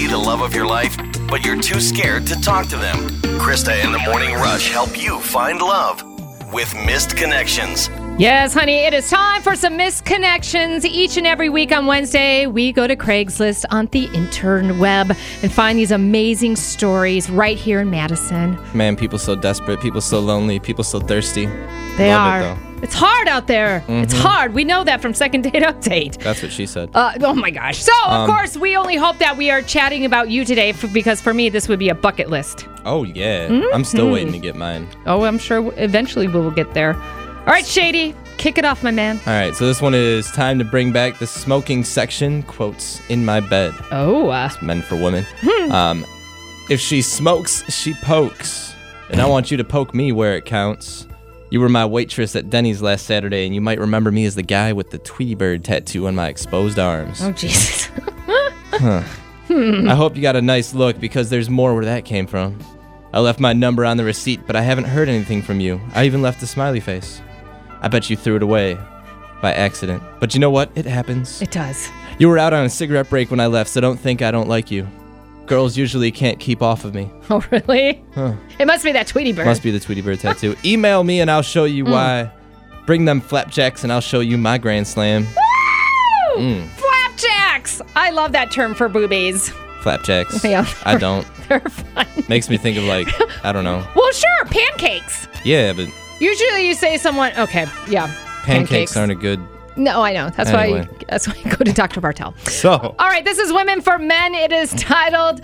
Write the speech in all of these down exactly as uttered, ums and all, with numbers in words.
see the love of your life, but you're too scared to talk to them. Krista and the Morning Rush help you find love with Missed Connections. Yes, honey, it is time for some Missed Connections. Each and every week on Wednesday, we go to Craigslist on the interweb and find these amazing stories right here in Madison. Man, people so desperate, people so lonely, people so thirsty. They Love are. It, though. It's hard out there. Mm-hmm. It's hard. We know that from Second Date Update. That's what she said. Uh, oh, my gosh. So, of Um, course, we only hope that we are chatting about you today for, because for me, this would be a bucket list. Oh, yeah. Mm-hmm. I'm still waiting to get mine. Oh, I'm sure eventually we will get there. All right, Shady, kick it off, my man. All right, so this one is time to bring back the smoking section, quotes, in my bed. Oh. Uh, Men for women. um, if she smokes, she pokes. And I want you to poke me where it counts. You were my waitress at Denny's last Saturday, and you might remember me as the guy with the Tweety Bird tattoo on my exposed arms. oh, Jesus. Huh. I hope you got a nice look, because there's more where that came from. I left my number on the receipt, but I haven't heard anything from you. I even left a smiley face. I bet you threw it away by accident. But you know what? It happens. It does. You were out on a cigarette break when I left, so don't think I don't like you. Girls usually can't keep off of me. Oh, really? Huh. It must be that Tweety Bird. Must be the Tweety Bird tattoo. Email me and I'll show you Mm. why. Bring them flapjacks and I'll show you my grand slam. Woo! Mm. Flapjacks! I love that term for boobies. Flapjacks. Yeah. I don't. They're fun. Makes me think of, like, I don't know. Well, sure, pancakes. Yeah, but Usually you say someone, okay, yeah. pancakes, aren't a good... No, I know. That's Anyway. why that's why you go to Doctor Bartell. So... All right, this is Women for Men. It is titled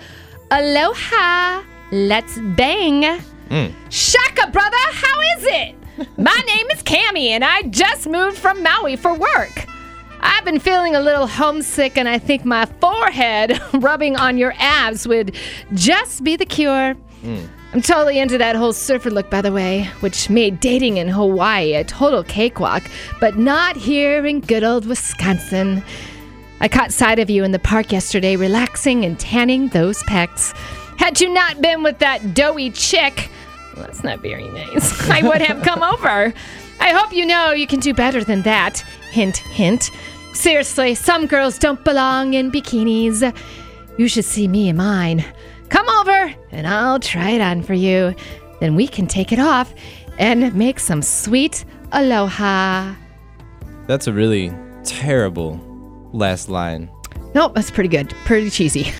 Aloha, Let's Bang. Mm. Shaka, brother, how is it? My name is Cammie, and I just moved from Maui for work. I've been feeling a little homesick, and I think my forehead rubbing on your abs would just be the cure. Mm. I'm totally into that whole surfer look, by the way, which made dating in Hawaii a total cakewalk, but not here in good old Wisconsin. I caught sight of you in the park yesterday, relaxing and tanning those pecs. Had you not been with that doughy chick, well, that's not very nice, I would have come over. I hope you know you can do better than that. Hint, hint. Seriously, some girls don't belong in bikinis. You should see me in mine. Come over, and I'll try it on for you. Then we can take it off and make some sweet aloha. That's a really terrible last line. Nope, that's pretty good. Pretty cheesy.